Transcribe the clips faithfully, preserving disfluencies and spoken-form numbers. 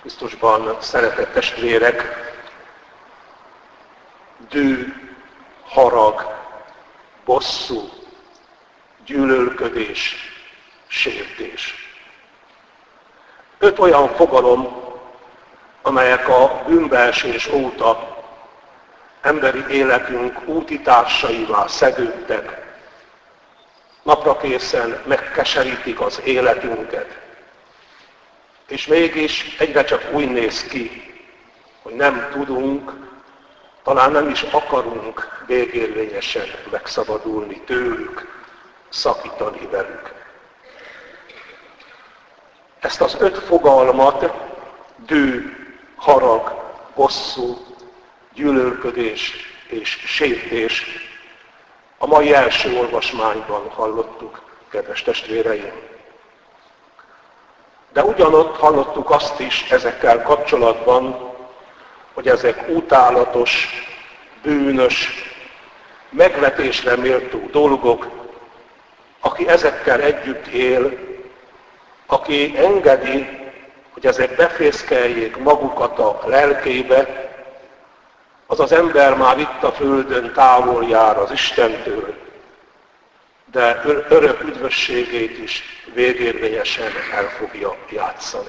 Krisztusban szeretett testvérek, dű, harag, bosszú, gyűlölködés, sértés. Öt olyan fogalom, amelyek a bűnbeesés óta emberi életünk útitársaivá szegődtek, naprakészen megkeserítik az életünket, és mégis egyre csak úgy néz ki, hogy nem tudunk, talán nem is akarunk végérvényesen megszabadulni tőlük, szakítani velük. Ezt az öt fogalmat, dű, harag, bosszú, gyűlölködés és sértés a mai első olvasmányban hallottuk, kedves testvéreim. De ugyanott hallottuk azt is ezekkel kapcsolatban, hogy ezek utálatos, bűnös, megvetésre méltó dolgok, aki ezekkel együtt él, aki engedi, hogy ezek befészkeljék magukat a lelkébe, az az ember már itt a földön távol jár az Istentől, de örök üdvösségét is végérvényesen el fogja játszani.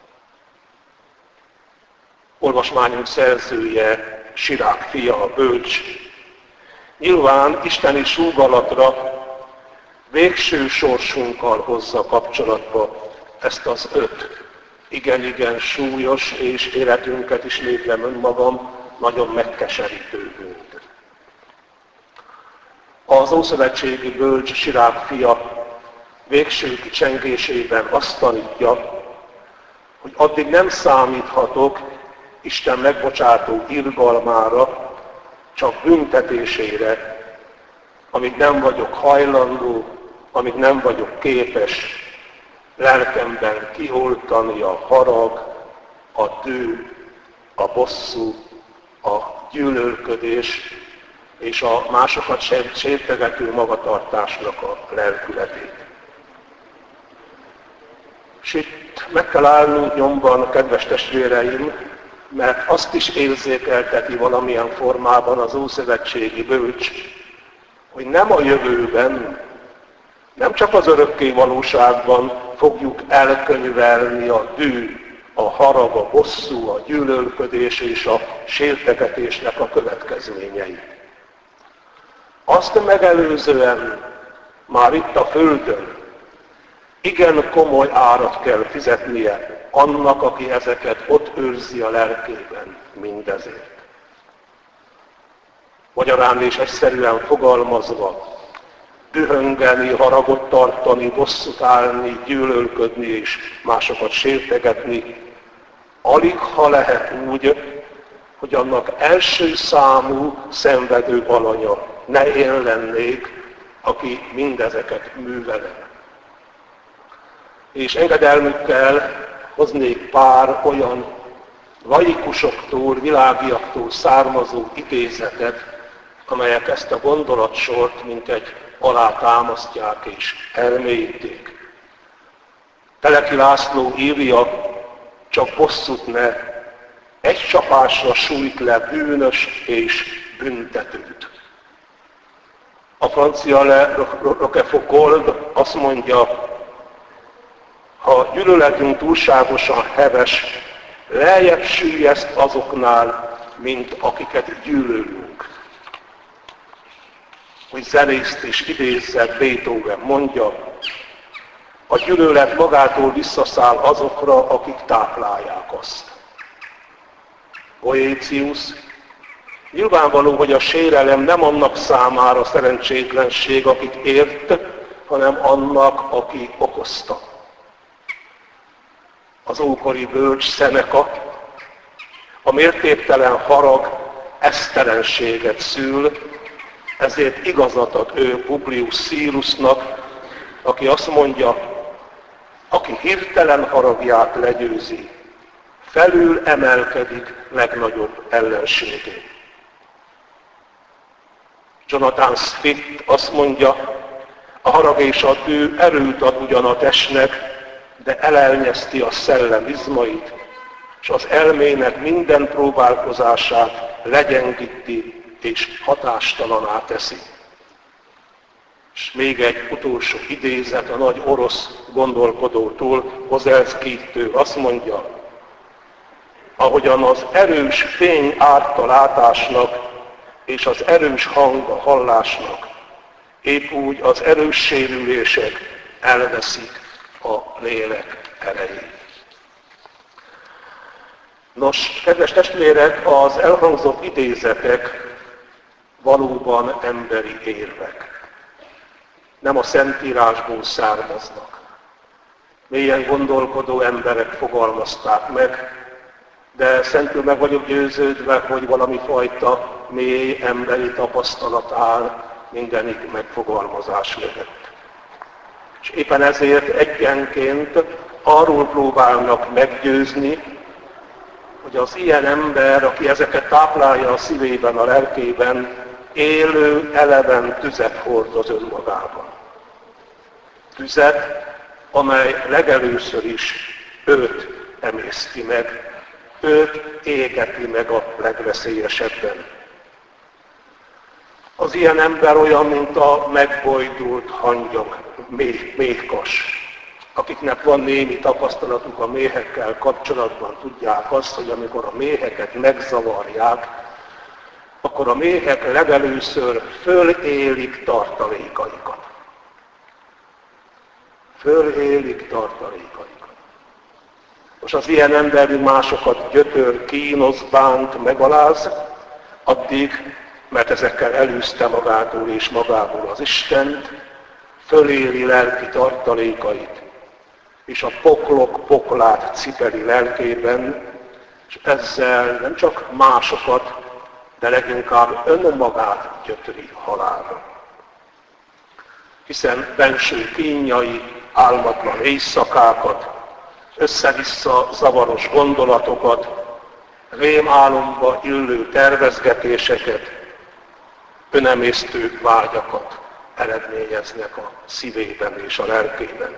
Olvasmányunk szerzője, Sirák fia, a bölcs, nyilván isteni súgalatra végső sorsunkkal hozza kapcsolatba ezt az öt igen-igen súlyos és életünket is létlem önmagam nagyon megkeserítő bűnt. Az ószövetségi bölcs, Sirák fia végső kicsengésében azt tanítja, hogy addig nem számíthatok Isten megbocsátó irgalmára, csak büntetésére, amíg nem vagyok hajlandó, amíg nem vagyok képes lelkemben kioltani a harag, a dű, a bosszú, a gyűlölködés és a másokat sértegető magatartásnak a lelkületét. És itt meg kell állnunk nyomban, kedves testvéreim, mert azt is érzékelteti valamilyen formában az ószövetségi bölcs, hogy nem a jövőben, nem csak az örökké valóságban fogjuk elkönyvelni a dű, a harag, a bosszú, a gyűlölködés és a sértegetésnek a következményeit. Azt megelőzően már itt a földön igen komoly árat kell fizetnie annak, aki ezeket ott őrzi a lelkében mindezért. Magyarán és egyszerűen fogalmazva, dühöngeni, haragot tartani, bosszút állni, gyűlölködni és másokat sértegetni, alig ha lehet úgy, hogy annak első számú szenvedő alanya ne én lennék, aki mindezeket művelem. És engedelmükkel hoznék pár olyan laikusoktól, világiaktól származó idézetet, amelyek ezt a gondolatsort mint egy alátámasztják és elmélyíték. Teleki László írja, csak bosszút ne, egy csapásra sújt le bűnös és büntetőt. A francia Le Roquefort azt mondja, ha gyűlöletünk túlságosan heves, lejjebb süllyeszt azoknál, mint akiket gyűlölünk. Hogy zenészt is idézett, Beethoven mondja, a gyűlölet magától visszaszáll azokra, akik táplálják azt. Boécius, nyilvánvaló, hogy a sérelem nem annak számára szerencsétlenség, akit ért, hanem annak, aki okozta. Az ókori bölcs Seneca, a mértéktelen harag esztelenséget szül, ezért igazat ad ő Publius Syrusnak, aki azt mondja, aki hirtelen haragját legyőzi, felül emelkedik legnagyobb ellenségén. Jonathan Swift azt mondja, a harag és a dű erőt ad ugyan a testnek, de elelnyeszti a szellem izmait, és az elmének minden próbálkozását legyengíti és hatástalaná teszi. És még egy utolsó idézet a nagy orosz gondolkodótól, Kozelszkijtől azt mondja, ahogyan az erős fény árt a látásnak, és az erős hang a hallásnak, épp úgy az erős sérülések elveszik a lélek erejét. Nos, kedves testvérek, az elhangzott idézetek valóban emberi érvek. Nem a Szentírásból származnak. Mélyen gondolkodó emberek fogalmazták meg, de szentül meg vagyok győződve, hogy valami fajta mély emberi tapasztalat áll mindenik megfogalmazás mögött. És éppen ezért egyenként arról próbálnak meggyőzni, hogy az ilyen ember, aki ezeket táplálja a szívében, a lelkében, élő, eleven tüzet hordoz önmagában. Tüzet, amely legelőször is őt emészti meg, őt égeti meg a legveszélyesebben. Az ilyen ember olyan, mint a megbojdult hangyok, méh, méhkas, akiknek van némi tapasztalatuk a méhekkel kapcsolatban, tudják azt, hogy amikor a méheket megzavarják, akkor a méhek legelőször fölélik tartalékaikat. Fölélik tartalékaikat. Most az ilyen ember másokat gyötör, kínoz, bánt, megaláz, addig, mert ezekkel elűzte magától és magából az Istent, föléli lelki tartalékait, és a poklok poklát cipeli lelkében, és ezzel nem csak másokat, de leginkább önmagát gyötri halálra. Hiszen benső kínjai, álmatlan éjszakákat, össze-vissza zavaros gondolatokat, rémálomba illő tervezgetéseket, önemésztő vágyakat eredményeznek a szívében és a lelkében.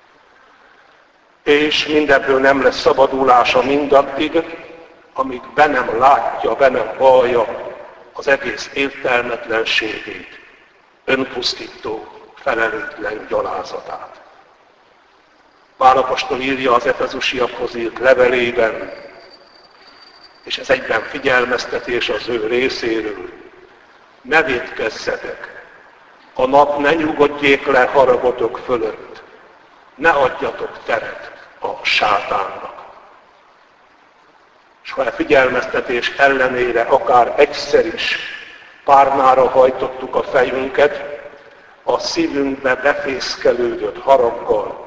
És mindebből nem lesz szabadulása mindaddig, amíg be nem látja, be nem vallja az egész értelmetlenségét, önpusztító, felelőtlen gyalázatát. Pál apostol írja az efezusiakhoz írt levelében, és ez egyben figyelmeztetés az ő részéről. Ne vétkezzetek, a nap ne nyugodjék le haragotok fölött, ne adjatok teret a sátánnak. És ha a figyelmeztetés ellenére akár egyszer is párnára hajtottuk a fejünket, a szívünkbe befészkelődött haraggal,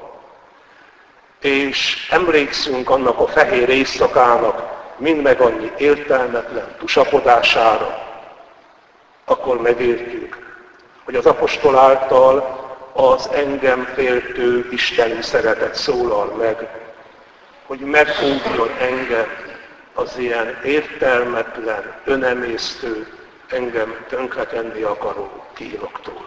és emlékszünk annak a fehér éjszakának mind meg annyi értelmetlen tusakodására, akkor megértjük, hogy az apostol által az engem féltő isteni szeretet szólal meg, hogy megfogjon engem az ilyen értelmetlen, önemésztő, engem tönkretenni akaró kínoktól.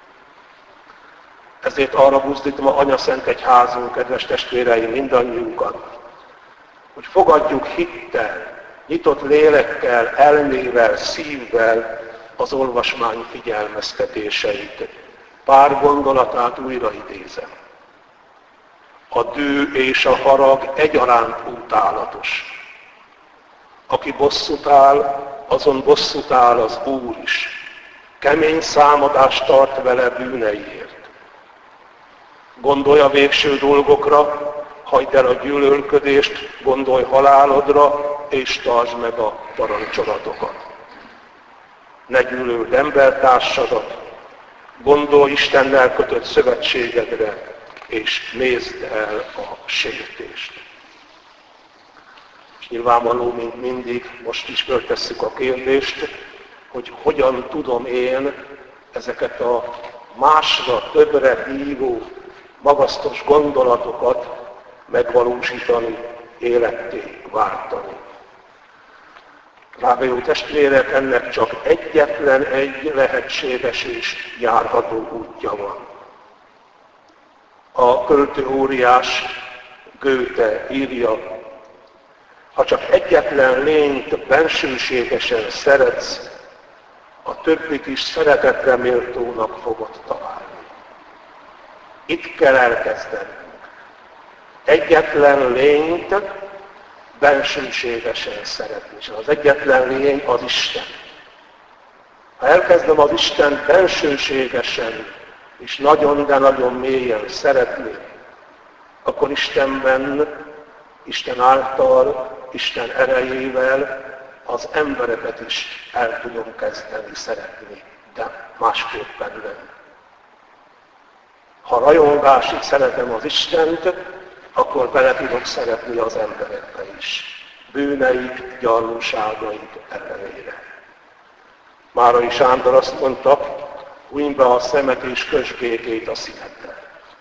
Ezért arra buzdítom a Anyaszent Egyházunk, kedves testvéreim, mindannyiunkat, hogy fogadjuk hittel, nyitott lélekkel, elmével, szívvel az olvasmány figyelmeztetéseit. Pár gondolatát újra idézem. A dű és a harag egyaránt utálatos. Aki bosszút áll, azon bosszút áll az Úr is. Kemény számadást tart vele bűneiért. Gondolj a végső dolgokra, hagyd el a gyűlölködést, gondolj halálodra, és tartsd meg a parancsolatokat. Ne gyűlöld embertársadat, gondolj Istennel kötött szövetségedre, és nézd el a sértést. És nyilvánvaló, mint mindig, most is föltesszük a kérdést, hogy hogyan tudom én ezeket a másra, többre hívó, magasztos gondolatokat megvalósítani, életté váltani. Drága jó testvérek, ennek csak egyetlen egy lehetséges és járható útja van. A költő óriás Goethe írja, Ha csak egyetlen lényt bensőségesen szeretsz, a többit is szeretetre méltónak fogod találni. Itt kell elkezdenünk. Egyetlen lényt bensőségesen szeretni. És az egyetlen lény az Isten. Ha elkezdem az Isten bensőségesen és nagyon, de nagyon mélyen szeretni, akkor Istenben, Isten által, Isten erejével az embereket is el tudom kezdeni szeretni, de másképpen nem. Ha rajongásig szeretem az Istent, akkor bele tudok szeretni az emberekbe is. Bűneik, gyarlóságaik ellenére. Márai Sándor azt mondta, huny be a szemet és köss békét a szívedbe.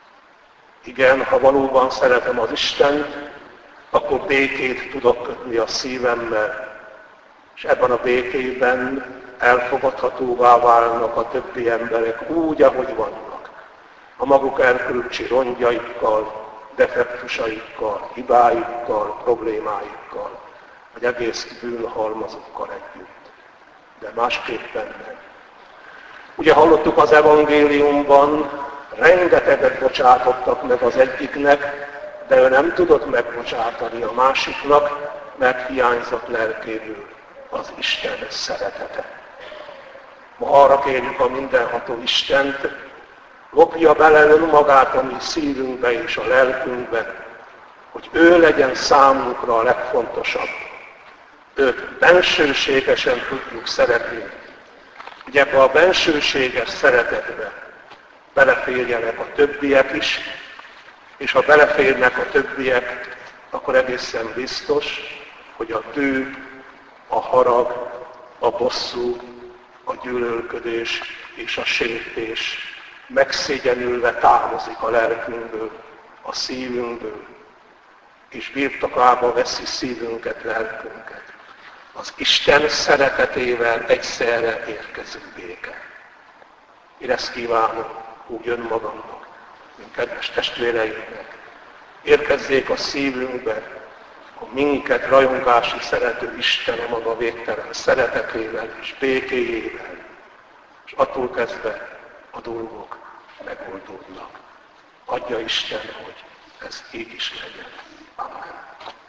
Igen, ha valóban szeretem az Istent, akkor békét tudok kötni a szívemmel, és ebben a békében elfogadhatóvá válnak a többi emberek úgy, ahogy vannak. A maguk erkölcsi rongyaikkal, defektusaikkal, hibáikkal, problémáikkal, vagy egész bűnhalmazukkal együtt. De másképpen nem. Ugye hallottuk az evangéliumban, rengeteget bocsátottak meg az egyiknek, de ő nem tudott megbocsátani a másiknak, mert hiányzott lelkéből az Isten szeretete. Ma arra kérjük a mindenható Istent, lopja bele önmagát a mi szívünkbe és a lelkünkbe, hogy ő legyen számunkra a legfontosabb. Őt bensőségesen tudjuk szeretni. Ugye ebbe a bensőséges szeretetbe beleférjenek a többiek is, és ha beleférnek a többiek, akkor egészen biztos, hogy a tű, a harag, a bosszú, a gyűlölködés és a sértés megszégyenülve távozik a lelkünkből, a szívünkből, és birtokába veszi szívünket, lelkünket. Az Isten szeretetével egyszerre érkező béke. Én ezt kívánom úgy önmagamnak, mint kedves testvéreinknek. Érkezzék a szívünkbe, a minket rajongási szerető Isten a maga végtelen szeretetével és békéjével, és attól kezdve a dolgok megoldódnak. Adja Isten, hogy ez így is legyen. Amen.